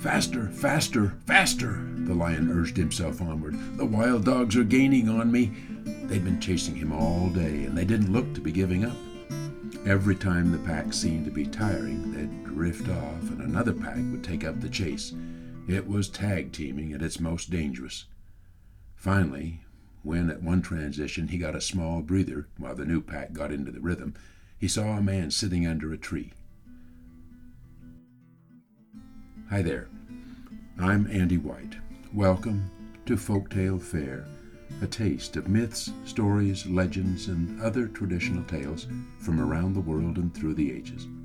Faster, faster, faster, the lion urged himself onward. The wild dogs are gaining on me. They'd been chasing him all day, and they didn't look to be giving up. Every time the pack seemed to be tiring, they'd drift off, and another pack would take up the chase. It was tag teaming at its most dangerous. Finally, when at one transition he got a small breather while the new pack got into the rhythm, he saw a man sitting under a tree. Hi there, I'm Andy White. Welcome to Folktale Fare, a taste of myths, stories, legends, and other traditional tales from around the world and through the ages.